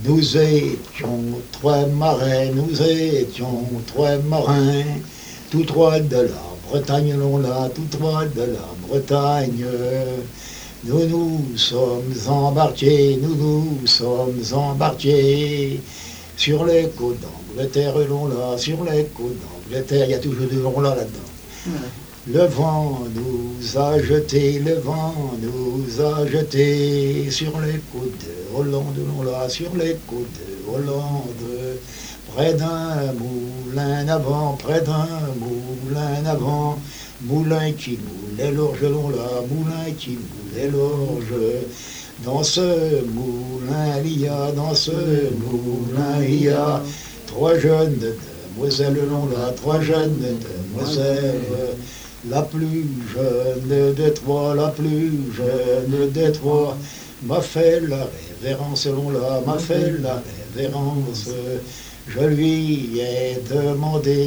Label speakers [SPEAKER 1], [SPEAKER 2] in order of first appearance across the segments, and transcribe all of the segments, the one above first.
[SPEAKER 1] Nous étions trois marins, nous étions trois marins, tous trois de la Bretagne, l'on là, tous trois de la Bretagne. Nous nous sommes embarqués, nous nous sommes embarqués sur les côtes d'Angleterre, l'on là, sur les côtes d'Angleterre. Il y a toujours du long là là-dedans. Ouais. Le vent nous a jetés, le vent nous a jetés sur les côtes de Hollande, l'on là, sur les côtes de Hollande. Près d'un moulin avant, près d'un moulin avant, moulin qui moulait l'orge, l'on là, moulin qui moulait l'orge. Dans ce moulin il y a, dans ce moulin il y a trois jeunes demoiselles, l'on là, trois jeunes demoiselles. La plus jeune des trois, la plus jeune des trois, m'a fait la révérence, l'on là, m'a fait la révérence. Je lui ai demandé,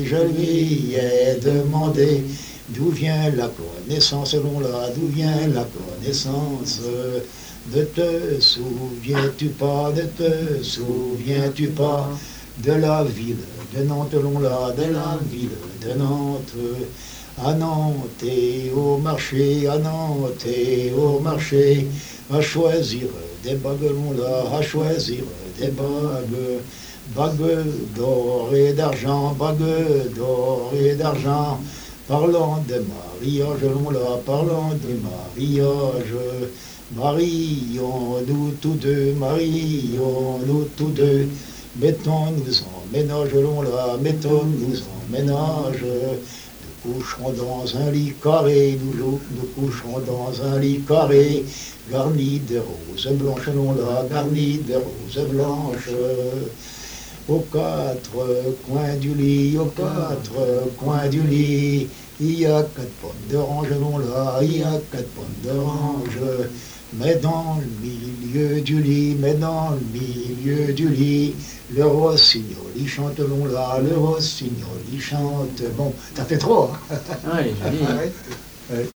[SPEAKER 1] d'où vient la connaissance, l'on là, d'où vient la connaissance. Ne te souviens-tu pas, ne te souviens-tu pas de la ville de Nantes, l'on là, de la ville de Nantes. À Nantes et au marché, à Nantes et au marché, à choisir des bagues, l'on là, à choisir des bagues. Bagues d'or et d'argent, bagues d'or et d'argent, parlant de mariage, l'on là, parlant de mariage. Marions-nous tous deux, marions-nous tous deux, mettons-nous en ménage, l'on là, mettons-nous en ménage. Nous coucherons dans un lit carré, nous coucherons dans un lit carré, garni de roses blanches, l'on là, garni de roses blanches. Aux quatre coins du lit, aux quatre coins du lit, il y a quatre pommes d'orange, l'on là, il y a quatre pommes d'orange. Mais dans le milieu du lit, mais dans le milieu du lit, le rossignol, il chante, l'on là, le rossignol, il chante. Bon, ça fait trop, hein.
[SPEAKER 2] Oui, joli.